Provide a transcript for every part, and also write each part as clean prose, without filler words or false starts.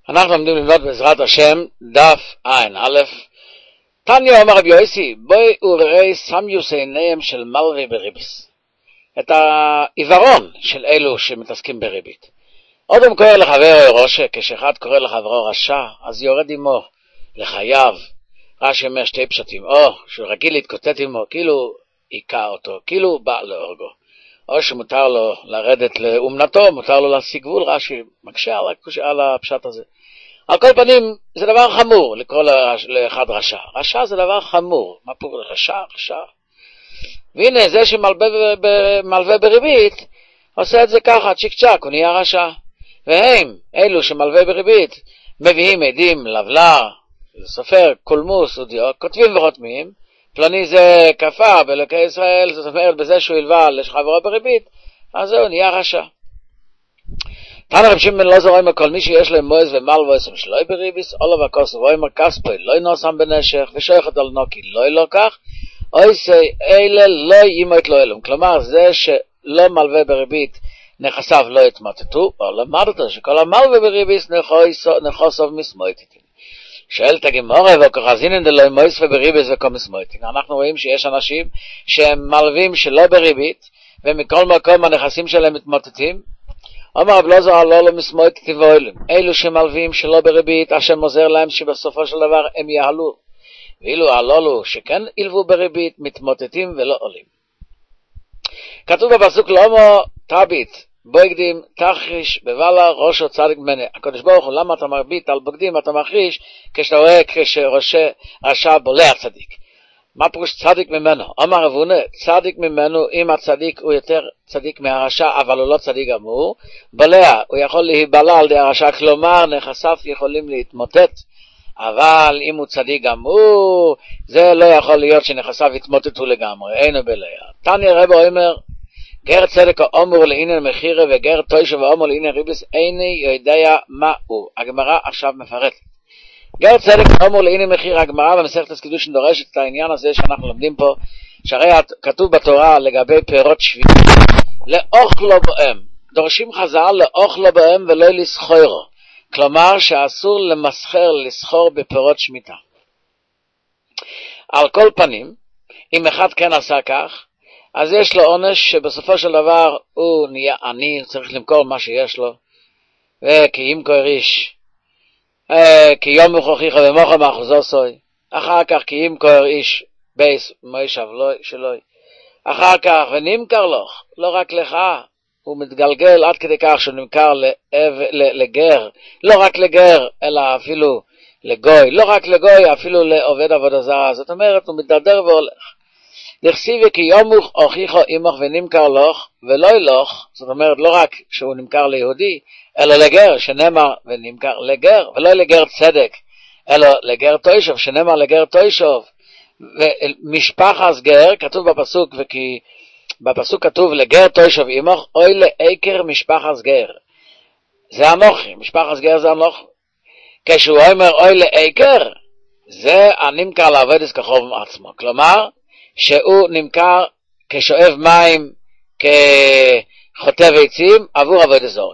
אנחנו לומדים ללמוד בעזרת השם דף עין א'. תניא אומר רבי יוסי, בואי וראי סמיוס עיניהם של מלווה בריביס, את העיוורון של אלו שמתעסקים בריבית. אודם קורא לחבר או ראשה, כשאחד קורא לחברו רשע, אז יורד עמו לחייו. רש"י אומר שתי פשטים, או שהוא רגיל להתקוטט עמו, כאילו עיקה אותו, כאילו בא להורגו, או שמותר לו לרדת לאומנתו, מותר לו להשיג גבול. רש"י מקשה על הפשט הזה. על כל פנים, זה דבר חמור לקרוא לאחד רשע. רשע זה דבר חמור. מה פה רשע? רשע. והנה, זה שמלווה בריבית, עושה את זה ככה, צ'יק צ'ק, הוא נהיה רשע. והם, אלו שמלווה בריבית, מביאים עדים, לבלר, סופר, קולמוס, ודיוק, כותבים וחותמים, פלוני זה כפה באלוקי ישראל, זאת אומרת בזה שהוא ילווה לחברו בריבית, אז זהו, נהיה רשע. תנא רבי שמעון בן אלעזר אומר, כל מי שיש לו מועז ומלווה עושים שלוי בריביס, עולו וכוסו ואומר כספוי לא נוסם בנשך ושייכת על נוקי לא ילוקח, אויסי אלה לא ימות לו אלום. כלומר, זה שלא מלווה בריבית נכסיו לא יתמוטטו, או למדת שכל המלווה בריביס נכוסוב מסמויטטין. שואלת הגמרא, וכוחזינן דלא מויס ובריביס וכל מסמויטטין. אנחנו רואים שיש אנשים שהם מלווים שלא בריבית, ומכל מקום הנכסים שלהם מתמוטטים. אומר רבי אלעזר, הלולו מסמויטטין ואוילם. אלו שמלווים שלא בריבית, השם עוזר להם שבסופו של דבר הם יעלו. ואילו הלולו שכן ילוו בריבית, מתמוטטים ולא עולים. כתוב בפסוק לאמו תביט בוגדים תחריש בבלה ראשו צדיק ממנו. הקדוש ברוך הוא, למה אתה מרביט על בוגדים, אתה מחריש כשאתה רואה כשראשה רשע בולע צדיק. מה פירוש צדיק ממנו? אמר רב הונא, צדיק ממנו, אם הצדיק הוא יותר צדיק מהרשע, אבל הוא לא צדיק גמור, בולע, הוא יכול להיבלע על ידי הרשע, כלומר נכסיו יכולים להתמוטט. אבל אם הוא צדיק גמור, זה לא יכול להיות שנכסיו יתמוטטו לגמרי, אינו בלע. תניא רבי אומר, גר צדק האומר לעניין מחירה וגר טוישה ואומר לעניין ריביס, איני יודע מה הוא. הגמרא עכשיו מפרט. גר צדק האומר לעניין מחירה, הגמרא במסכת קידושין דורשת את העניין הזה שאנחנו לומדים פה, שהרי כתוב בתורה לגבי פירות שביעית, לאוכלו בהם. דורשים חז"ל לאוכלו בהם ולא לסחורו. כלומר שאסור למסחר, לסחור בפירות שמיטה. על כל פנים, אם אחד כן עשה כך, אז יש לו עונש שבסופו של דבר הוא נהיה עני, צריך למכור מה שיש לו, וכי ימכור איש, כי יום מוכיח ומוכר מאחוזו סוי, אחר כך כי ימכור איש בייס מוישב שלוי, אחר כך ונמכר לו, לא רק לך, הוא מתגלגל עד כדי כך שהוא נמכר לגר, לא רק לגר אלא אפילו לגוי, לא רק לגוי אפילו לעובד עבודה זרה. זאת אומרת הוא מתדרדר והולך. דכסיבי כי יומוך הוכיחו עמך ונמכר לך ולא ילוך, זאת אומרת לא רק שהוא נמכר ליהודי אלא לגר, שנאמר ונמכר לגר, ולא לגר צדק אלא לגר טוישוב, שנאמר לגר טוישוב. ומשפחת גר כתוב בפסוק, וכי בפסוק כתוב לגר טוישוב עמך, אוי לעקר משפחת גר, זה אנוכי, משפחת גר זה אנוכי. כשהוא אומר אוי לעקר, זה הנמכר לעבוד את כחוב עצמו, כלומר שהוא נמכר כשואב מים, כחוטב עצים עבור עבוד זרה.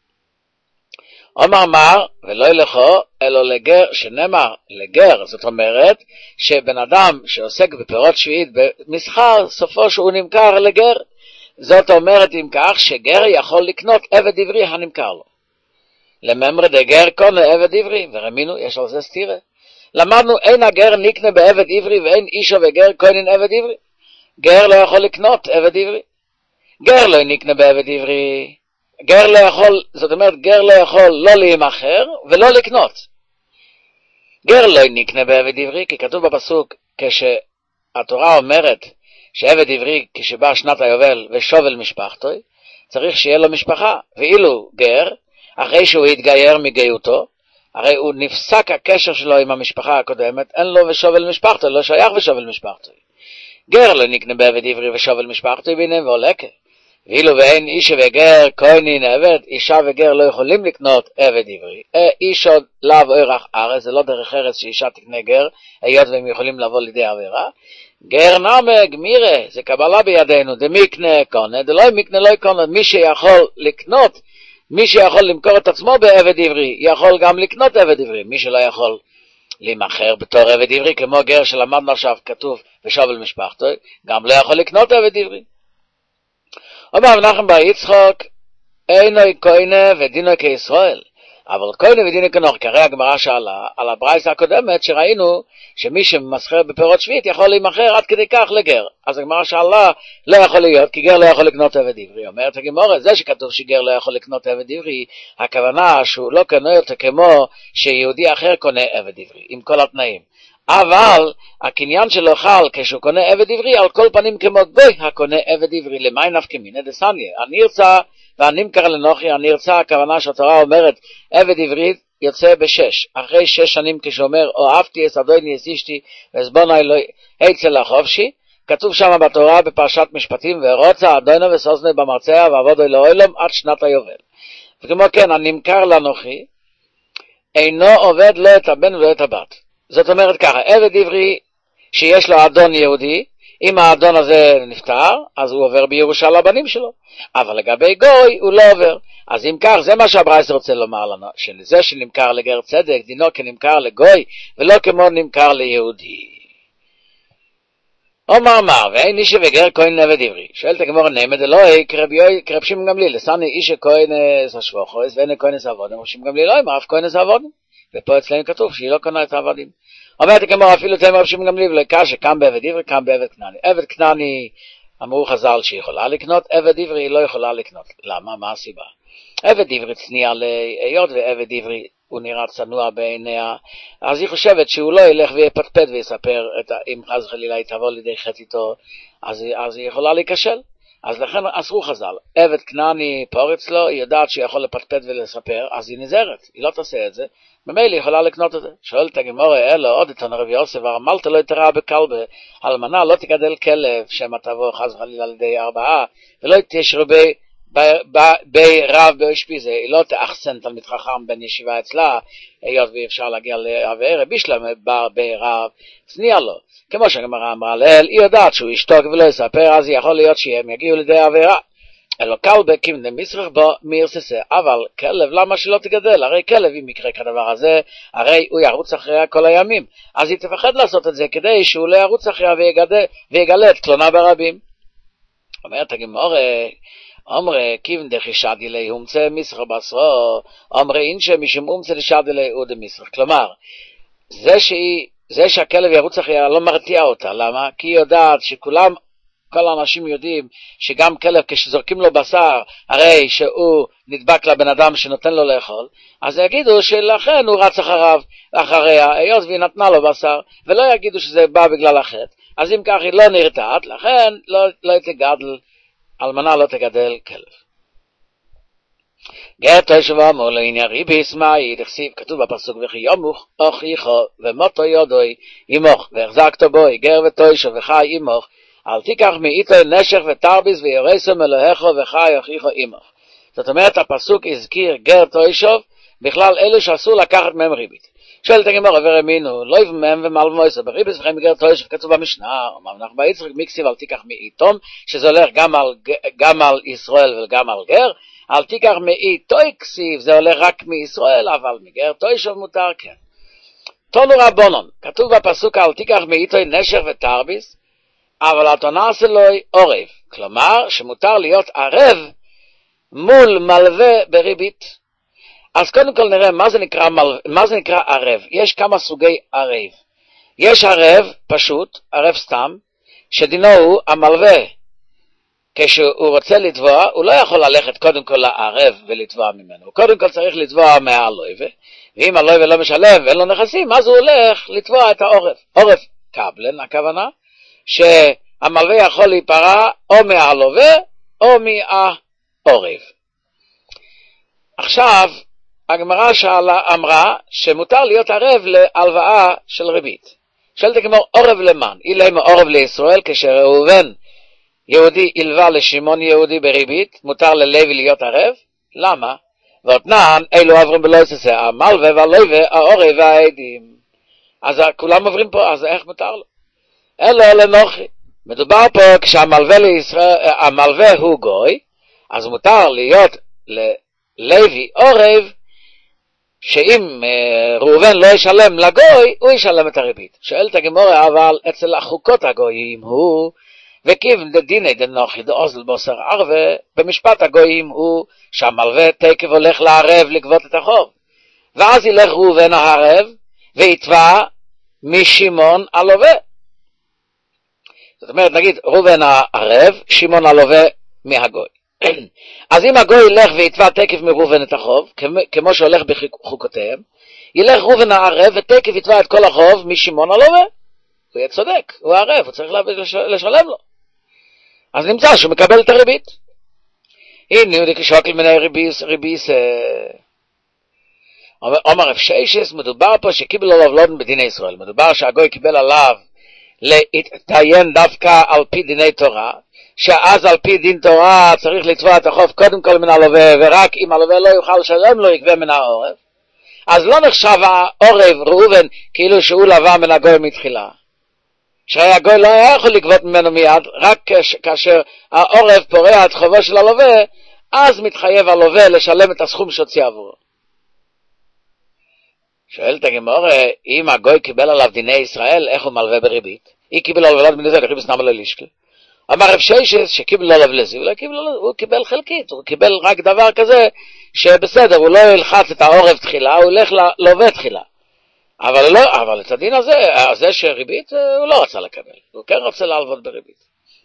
אומר מר ולא ילכו אלא לגר, שנאמר לגר, זאת אומרת שבן אדם שעוסק בפירות שביעית במסחר, סופו שהוא נמכר לגר. זאת אומרת אם כך שגר יכול לקנות עבד עברי הנמכר לו. לממר דגר קונה עבד עברי, ורמינו יש על זה סתירה. למדנו אין הגר נקנה בעבד עברי ואין אישו וגר קונין עבד עברי. גר לא יכול לקנות עבד עברי. גר לא נקנה בעבד עברי. גר לא יכול, זאת אומרת גר לא יכול לא להימכר ולא לקנות. גר לא נקנה בעבד עברי, כי כתוב בפסוק כשהתורה אומרת שעבד עברי כשבא שנת היובל ושובל משפחתו, צריך שיהיה לו משפחה. ואילו גר, אחרי שהוא התגייר מגיותו, הרי הוא נפסק הקשר שלו עם המשפחה הקודמת, אין לו ושובל משפחתו, לא שייך ושובל משפחתו. גר לא נקנה בעבד עברי ושובל משפחתו ביניהם והולקה. ואילו ואין איש וגר כהנין עבד, אישה וגר לא יכולים לקנות עבד עברי. איש עוד לאו אורח ארץ, זה לא דרך ארץ שאישה תקנה גר, היות והם יכולים לבוא לידי עבירה. גר נמה גמירה, זה קבלה בידינו, דמיקנה קונה, דלא מיקנה לא קונה, מי שיכול לקנות מי שיכול למכור את עצמו בעבד עברי, יכול גם לקנות עבד עברי. מי שלא יכול להימכר בתור עבד עברי, כמו גר שלמדנו עכשיו, כתוב ושוב אל משפחתו, גם לא יכול לקנות עבד עברי. אומר מנחם בר יצחק, אינו כהנה ודינו כישראל, אבל כהנה ודינו כנוך, כרי הגמרא שאלה על הברייס הקודמת שראינו שמי שמסחר בפירות שביעית יכול להימכר עד כדי כך לגר. אז הגמרא שאלה לא יכול להיות, כי גר לא יכול לקנות עבד עברי. אומרת הגמרא, זה שכתוב שגר לא יכול לקנות עבד עברי, הכוונה שהוא לא קונה אותו כמו שיהודי אחר קונה עבד עברי, עם כל התנאים. אבל הקניין שלו חל כשהוא קונה עבד עברי על כל פנים כמו גוי הקונה עבד עברי. למי נפקא מינה דסניא? הנרצה והנמכר לנוכרי. הנרצה, הכוונה שהתורה אומרת עבד עברי יוצא בשש, אחרי 6 שנים כשאומר אהבתי את אדוני את אשתי ועזבוני לא אצל החופשי, כתוב שם בתורה בפרשת משפטים, ורוצה אדוני וסוסני במרצע ועבודו לעולם עד שנת היובל. וכמו כן הנמכר לנוכרי אינו עובד לא את הבן ולא את הבת. זאת אומרת ככה, עבד עברי שיש לו אדון יהודי, אם האדון הזה נפטר, אז הוא עובר בירושה לבנים שלו, אבל לגבי גוי הוא לא עובר. אז אם כך, זה מה שהברייתא רוצה לומר לנו, שזה שנמכר לגר צדק, דינו כנמכר לגוי, ולא כמו נמכר ליהודי. אומר מה, ואין איש וגר כהן עבד עברי. שואלת הגמרא, נעמד אלוהי כרב שמעון גמליאל, לסני איש כהן השבוכוס, ואין כהן עבודים, רב שמעון גמליאל אלוהי, אף כהן עבודים. ופה אצלנו כתוב שהיא לא קונה את העבדים. אומרת הגמרא, אפילו אצלנו רב שמעון גמליאל, לקש שקם בעבד עברי, קם בעבד כנעני. עבד כנעני, אמרו חז"ל שהיא יכולה לקנות, עבד עברי היא לא יכולה לקנות. למה? מה הסיבה? עבד עברי צניע להיות, ועבד עברי הוא נראה צנוע בעיניה, אז היא חושבת שהוא לא ילך ויפטפט ויספר, אם חס וחלילה היא תבוא לידי חטא איתו, אז היא יכולה להיכשל. אז לכן אסרו חז"ל, עבד כנעני פורץ לו, היא יודעת שהוא יכול לפטפט ולספר, אז היא נזהרת, היא לא תעשה את זה, ממילא היא יכולה לקנות את זה. שואלת הגמרא, אלו עוד את רבי יוסף, אמרת לא יתרע בכלבה, אלמנה לא תגדל כלב, שמא תבוא חס וחלילה לידי 4, ולא תשרו בי רב באשפיזה, היא לא תאחסן תלמיד חכם בן ישיבה אצלה, היות ואי אפשר להגיע לעבר, בישלם בי רב, צניע לו. כמו שהגמרא אמרה לאל, היא יודעת שהוא ישתוק ולא יספר, אז יכול להיות שהם יגיעו לידי עבירה. אלו כלבה כמנה מסרח בו מירססה, אבל כלב למה שלא תגדל? הרי כלב אם יקרה כדבר הזה, הרי הוא ירוץ אחריה כל הימים, אז היא תפחד לעשות את זה כדי שהוא לא ירוץ אחריה ויגלה את קלונה ברבים. אומרת הגמרא, אמרי כיוון דחישדי לי הומצא מסרח בסרו, אמרי אינשה משום הומצא דשדי לי הוא דמסרח. כלומר, זה שהכלב ירוץ אחריה לא מרתיע אותה. למה? כי היא יודעת שכולם, כל האנשים יודעים שגם כלב כשזורקים לו בשר, הרי שהוא נדבק לבן אדם שנותן לו לאכול, אז יגידו שלכן הוא רץ אחריה, היות והיא נתנה לו בשר, ולא יגידו שזה בא בגלל החטא. אז אם כך היא לא נרתעת, לכן לא תגדל, אלמנה לא תגדל כלב. גר תושב אמור לעניין ריביס מאי, דכסיב, כתוב בפסוק וכי יומוך אוכיכו ומותו יודוי ימוך והחזקתו בוי גר ותושב וחי ימוך, אל תיקח מאיתו נשך ותרביס ויורסו מלאכו וחי אוכיכו ימוך. זאת אומרת הפסוק הזכיר גר תושב בכלל אלו שאסור לקחת מהם ריבית. שואלת הגמרא ורמינו לא יבמם ומלמויסו בריביס וכי מגר תושב, כתוב במשנה אמנח ביצחק מקסיב אל תיקח מאיתום, שזה הולך גם על ישראל וגם על גר. אל תיקח מאיתוי כסיב, זה הולך רק מישראל, אבל מגר תושב מותר כן. תונו רבונון, כתוב בפסוק אל תיקח מאיתוי נשך ותרביס, אבל אל תנעשה לו עורב, כלומר שמותר להיות ערב מול מלווה בריבית. אז קודם כל נראה מה זה נקרא ערב. יש כמה סוגי ערב. יש ערב פשוט, ערב סתם, שדינו הוא המלווה. כשהוא רוצה לתבוע, הוא לא יכול ללכת קודם כל לערב ולתבוע ממנו. הוא קודם כל צריך לתבוע מהלווה, ואם הלווה לא משלם ואין לו נכסים, אז הוא הולך לתבוע את העורף. עורף קבלן, הכוונה, שהמלווה יכול להיפרע או מהלווה או מהעורף. עכשיו, הגמרא אמרה שמותר להיות ערב להלוואה של ריבית. שואלת הגמרא, עורב למען? אילמה עורב לישראל, כשראובן יהודי ילווה לשמעון יהודי בריבית, מותר ללוי להיות ערב? למה? ואותנן, אלו עוברים בלא יססה, המלווה והלווה, העורב והעדים. אז כולם עוברים פה, אז איך מותר לו? אלו לנוכרי. מדובר פה כשהמלווה לישראל, המלווה הוא גוי, אז מותר להיות לוי עורב, שאם ראובן לא ישלם לגוי, הוא ישלם את הריבית. שואלת הגמרא, אבל אצל החוקות הגויים הוא, וכיוון דדיני דנוחי דאוזל בוסר ערווה, במשפט הגויים הוא שהמלווה תקף הולך לערב לגבות את החוב. ואז ילך ראובן הערב, ויתבע משמעון הלווה. זאת אומרת, נגיד, ראובן הערב, שמעון הלווה מהגוי. אז אם הגוי ילך ויתבע תקף מראובן את החוב, כמו שהולך בחוקותיהם, ילך ראובן הערב ותקף יתבע את כל החוב משמעון הלווה. הוא יהיה צודק, הוא הערב, הוא צריך לשלם לו. אז נמצא שהוא מקבל את הריבית. הנה, הוא כשוקל מני ריביס, אומר רב שיישס, מדובר פה שקיבל עליו לודן בדיני ישראל. מדובר שהגוי קיבל עליו להתדיין דווקא על פי דיני תורה, שאז על פי דין תורה צריך לתבוע את החוב קודם כל מן הלווה, ורק אם הלווה לא יוכל לשלם לו יגבה מן העורב. אז לא נחשב העורב ראובן כאילו שהוא לווה מן הגוי מתחילה. שהגוי לא היה יכול לגבות ממנו מיד, רק כאשר העורב פורע את חובו של הלווה, אז מתחייב הלווה לשלם את הסכום שהוציא עבורו. שואלת הגמרא, אם הגוי קיבל עליו דיני ישראל, איך הוא מלווה בריבית? היא קיבל עליו בדיני ישראל, ריבית נמה ללישקל. אמר רב שיישס שקיבל עליו לזה, הוא קיבל חלקית, הוא קיבל רק דבר כזה, שבסדר, הוא לא ילחץ את העורב תחילה, הוא ילך ללווה תחילה. אבל את הדין הזה, זה שריבית, הוא לא רצה לקבל, הוא כן רוצה להלוות בריבית.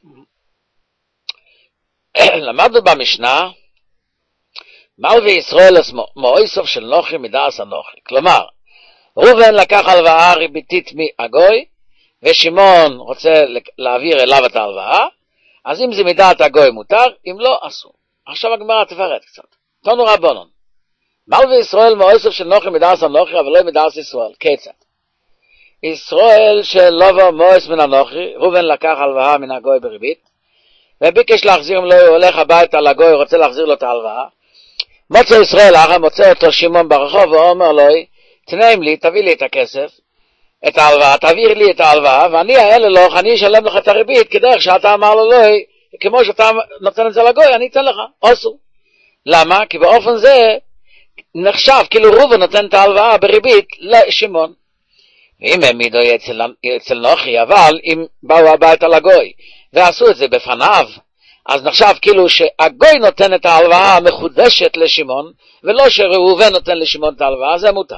למדנו במשנה, מלווה ישראל מאויסוף של נוחי מדעס הנוחי. כלומר, ראובן לקח הלוואה ריביתית מהגוי, ושמעון רוצה להעביר אליו את ההלוואה, אז אם זה מדעת הגוי מותר, אם לא, אסור. עכשיו הגמרא תפרט קצת. תנו רבונון. מלווה ישראל מאויסוף של נוחי מדעס הנוחי, אבל לא מדעס ישראל. כיצד? ישראל שלובו מאויס מן הנוחי, ראובן לקח הלוואה מן הגוי בריבית, וביקש להחזיר לו, הוא הולך הביתה לגוי, רוצה להחזיר לו את ההלוואה, מוצא ישראל אחר, מוצא אותו שמעון ברחוב, ואומר לו, תנאים לי, תביא לי את הכסף, את ההלוואה, תעביר לי את ההלוואה, ואני אעלה לך, אני אשלם לך את הריבית, כדרך שאתה אמר לו, כמו שאתה נותן את זה לגוי, אני אתן לך, אסור. למה? כי באופן זה, נחשב, כאילו ראובן נותן את ההלוואה בריבית לשמעון. ואם הם העמידו אצל נוחי, אבל אם באו הביתה לגוי, ועשו את זה בפניו, אז נחשב כאילו שהגוי נותן את ההלוואה המחודשת לשמעון, ולא שראובן נותן לשמעון את ההלוואה, זה מותר.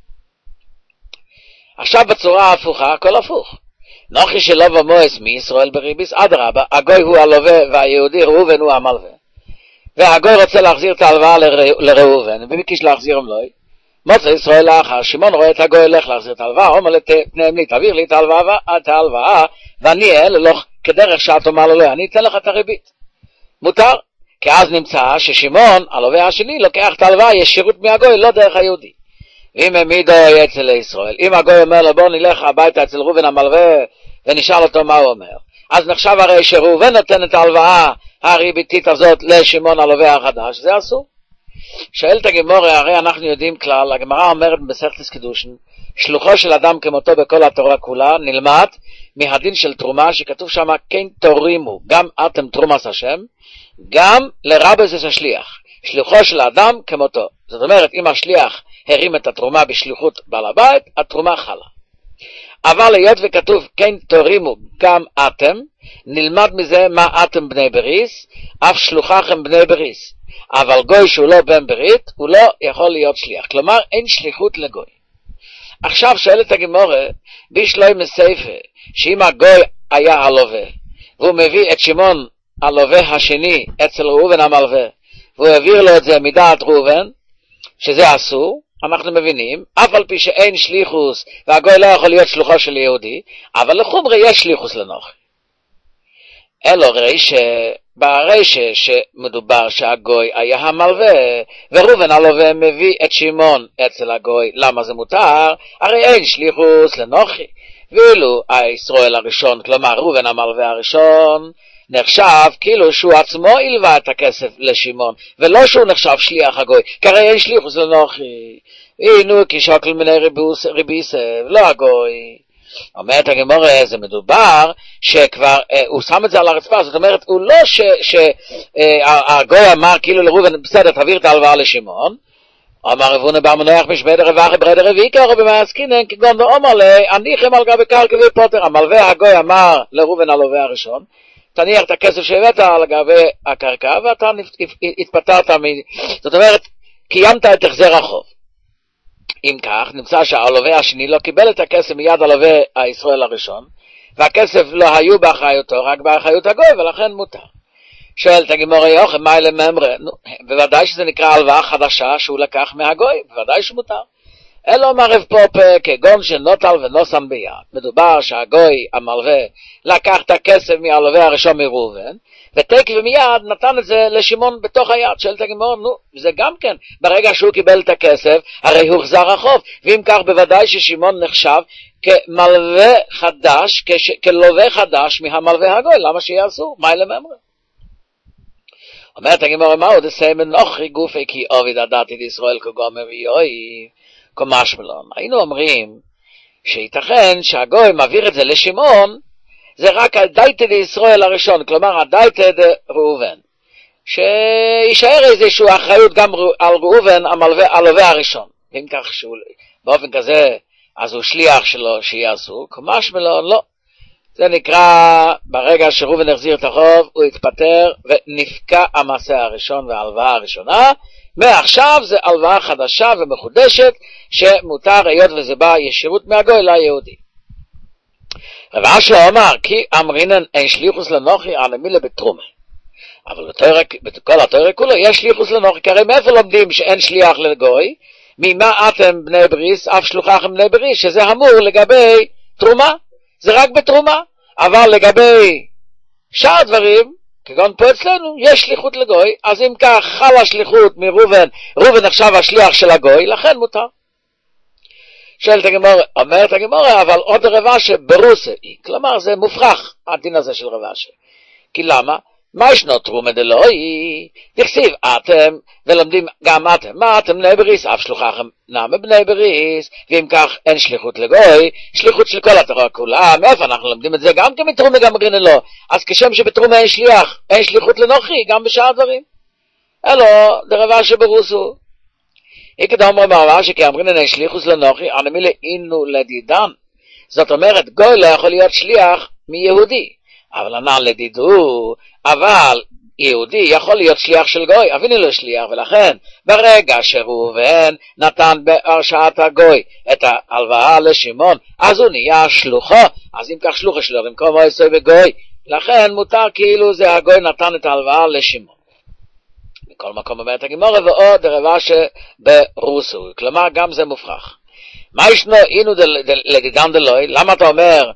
עכשיו בצורה ההפוכה, הכל הפוך. נוחי שלא במואס מישראל בריביס, אדרבה, הגוי הוא הלווה והיהודי ראובן הוא המלווה. והגוי רוצה להחזיר את ההלוואה לראובן, וביקש להחזיר המלוי. מוצא ישראל לאחר, שמעון רואה את הגוי הולך להחזיר את ההלוואה, אומר לפניהם לי, תעביר לי את ההלוואה, ואני אעלה לך כדרך שאת אומר לו, אני אתן לך את הריבית. מותר, כי אז נמצא ששמעון, הלווה השני, לוקח את ההלוואה ישירות מהגוי, לא דרך היהודי. ואם העמידו אצל ישראל, אם הגוי אומר לו, בוא נלך הביתה אצל ראובן המלווה, ונשאל אותו מה הוא אומר, אז נחשב הרי שראובן נותן את ההלוואה הריביתית הזאת לשמעון הלווה החדש, זה אסור. שואלת הגמרא, הרי אנחנו יודעים כלל, הגמרא אומרת במסכת קידושין, שלוחו של אדם כמותו בכל התורה כולה, נלמד מהדין של תרומה, שכתוב שם, כן תורימו, גם אתם תרומס השם, גם לרבס השליח, שלוחו של האדם כמותו. זאת אומרת, אם השליח הרים את התרומה בשליחות בעל הבית, התרומה חלה. אבל היות וכתוב, כן תורימו, גם אתם, נלמד מזה מה אתם בני בריס, אף שלוחכם בני בריס. אבל גוי שהוא לא בן ברית, הוא לא יכול להיות שליח. כלומר, אין שליחות לגוי. עכשיו שואלת הגמרא, בישלוי מסייפה, שאם הגוי היה הלווה, והוא מביא את שמעון הלווה השני אצל ראובן המלווה, והוא העביר לו את זה מדעת ראובן, שזה אסור, אנחנו מבינים, אף על פי שאין שליחוס, והגוי לא יכול להיות שלוחו של יהודי, אבל לחומרי יש שליחוס לנוחי. אלו בריש שמדובר שהגוי היה המלווה, וראובן הלווה מביא את שמעון אצל הגוי. למה זה מותר? הרי אין שליחוס לנוחי. ואילו הישראל הראשון, כלומר ראובן המלווה הראשון, נחשב כאילו שהוא עצמו הלווה את הכסף לשמעון, ולא שהוא נחשב שליח הגוי, כי הרי אין שליחוס לנוחי. הנה כשוקל מני ריביס, לא הגוי. אומרת הגמרא, זה מדובר שכבר הוא שם את זה על הרצפה, זאת אומרת, הוא לא שהגוי אמר כאילו לראובן, בסדר, תעביר את ההלוואה לשמעון, אמר רבונה בר מנוח משמי דרווחי ברי דרבי קרא במעסקינן כגון ואומר לי, הניחם על גבי קרקע ופוטר, המלווה הגוי אמר לראובן הלווה הראשון, תניח את הכסף שהבאת על גבי הקרקע, ואתה התפטרת זאת אומרת, קיימת את החזר החוב. אם כך, נמצא שהלווה השני לא קיבל את הכסף מיד הלווה הישראל הראשון, והכסף לא היו באחריותו, רק באחריות הגוי, ולכן מותר. שואלת הגמרא יוחנן, מה אלה ממרא? בוודאי שזה נקרא הלוואה חדשה שהוא לקח מהגוי, בוודאי שמותר. אלא מערב פה כגון שנוטל ונוסם ביד. מדובר שהגוי המלווה לקח את הכסף מהלווה הראשון מראובן, ותקף ומיד נתן את זה לשמעון בתוך היד. שואלת הגמרא, זה גם כן, ברגע שהוא קיבל את הכסף, הרי הוא החזר החוב, ואם כך בוודאי ששמעון נחשב כמלווה חדש, כלווה חדש מהמלווה הגוי, למה שיעשו? מה אלה ממרא? אומרת הגמרא, מה עוד סיימן נוחי גופי כי עובד הדתי לישראל כגומר ויואי כמשמלון. היינו אומרים שייתכן שהגוי מעביר את זה לשמעון, זה רק הדייתא לישראל הראשון, כלומר הדייתא ראובן, שישאר איזשהו אחריות גם על ראובן הלווה הראשון, ואם כך באופן כזה אז הוא שליח שלו שיעשו, כמשמלון לא. זה נקרא, ברגע שראובן החזיר את החוב, הוא התפטר ונפקע המעשה הראשון וההלוואה הראשונה, מעכשיו זה הלוואה חדשה ומחודשת, שמותר היות וזה בא ישירות מהגוי ליהודי. רב אשר אמר, כי אמרינן אין שליחוס לנוחי על המילה בתרומה. אבל בכל התורה כולו יש שליחוס לנוחי, כי הרי מאיפה לומדים שאין שליח לגוי? ממה אתם בני בריס, אף שלוחכם בני בריס, שזה אמור לגבי תרומה. זה רק בתרומה, אבל לגבי שאר דברים, כגון פה אצלנו, יש שליחות לגוי, אז אם כך חלה שליחות מראובן, ראובן עכשיו השליח של הגוי, לכן מותר. שואלת הגמרא, אומרת הגמרא, אבל עוד רבה שברוסה היא, כלומר זה מופרך, הדין הזה של רבה ש... כי למה? מה ישנו תרומה דלוי? תכסיב, אתם, ולומדים גם אתם, מה אתם בני בריס, אף שלוחכם נעמה בני בריס, ואם כך אין שליחות לגוי, שליחות של כל התורה כולה, מאיפה אנחנו לומדים את זה? גם כמתרומה גם רינן לא, אז כשם שבתרומה אין שליח, אין שליחות לנוחי, גם בשאר דברים. אלו, דרבה שברוסו. איקדם אומר שכי אמרינן אין שליחוס לנוחי, הנמילה אינו לדידן. זאת אומרת, גוי לא יכול להיות שליח מיהודי. אבל ענה לדידו, אבל יהודי יכול להיות שליח של גוי, אבינו לא שליח, ולכן ברגע שראובן נתן בהרשאת הגוי את ההלוואה לשמעון, אז הוא נהיה שלוחו, אז אם כך שלוחו שלו, במקום עשוי בגוי, לכן מותר כאילו זה הגוי נתן את ההלוואה לשמעון. בכל מקום אומרת הגמרא, ועוד רבה שברוסו, כלומר גם זה מופרך. מה ישנו אינו לדידן דלוי? למה אתה אומר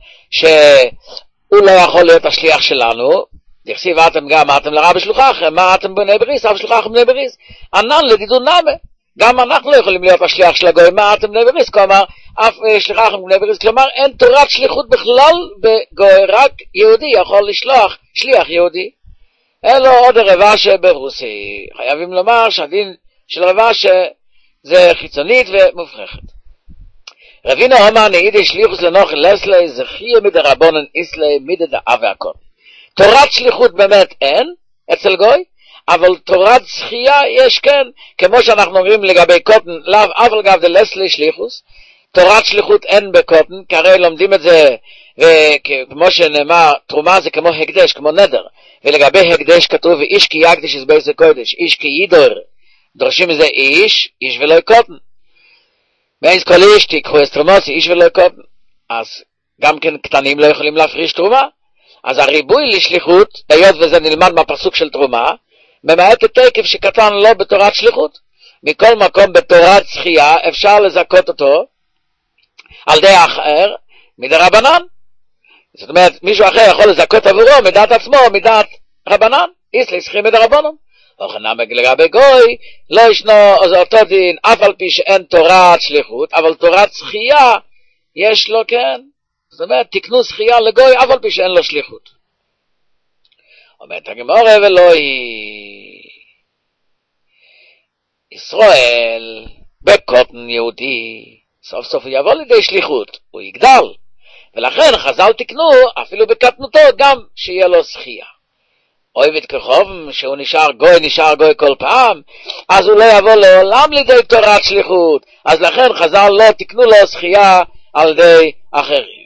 שהוא לא יכול להיות השליח שלנו? דכסיב אתם גם אתם לרבי שלוחכם, מה אתם בני בריס, אף שלוחכם בני בריס. ענן לדידון נמה, גם אנחנו לא יכולים להיות השליח של הגוי, מה אתם בני בריס, כלומר אף שלוחכם בני בריס, כלומר אין תורת שליחות בכלל בגוי, רק יהודי יכול לשלוח שליח יהודי. אלו עוד רבה שברוסי, חייבים לומר שהדין של רבה שזה חיצונית ומופרכת. רבינו אומר נעידי שליחוס לנוחי לסלי זכיר מדרבונן איסלי מדדעה והכל. תורת שליחות באמת אין אצל גוי, אבל תורת זכייה יש כן, כמו שאנחנו אומרים לגבי קוטן, לאו אבל גב דלסלי שליחוס, תורת שליחות אין בקוטן, כי הרי לומדים את זה, וכמו שנאמר, תרומה זה כמו הקדש, כמו נדר, ולגבי הקדש כתוב, איש כי יקדש is בייס הקודש, איש כי ידור, דורשים מזה איש ולא קוטן. ואין כל איש תיקחו את תרומוסי, איש ולא קוטן. אז גם כן קטנים לא יכולים להפריש תרומה, אז הריבוי לשליחות, היות וזה נלמד מהפסוק של תרומה, ממעט את תקף שקטן לא בתורת שליחות. מכל מקום בתורת זכייה אפשר לזכות אותו על די אחר מדרבנן. זאת אומרת, מישהו אחר יכול לזכות עבורו מדעת עצמו, מדעת רבנן, איסלי זכי מדרבנן. וכנם לגבי גוי, לא ישנו אותו דין, אף על פי שאין תורת שליחות, אבל תורת זכייה יש לו כן. זאת אומרת, תקנו זכייה לגוי, אף על פי שאין לו שליחות. אומרת הגמרא ולוי, ישראל בקוטן יהודי, סוף סוף הוא יבוא לידי שליחות, הוא יגדל, ולכן חז"ל תקנו אפילו בקטנותו גם שיהיה לו זכייה. אויב כחוב שהוא נשאר גוי כל פעם, אז הוא לא יבוא לעולם לידי תורת שליחות, אז לכן חז"ל לא תקנו לו זכייה על ידי אחרים.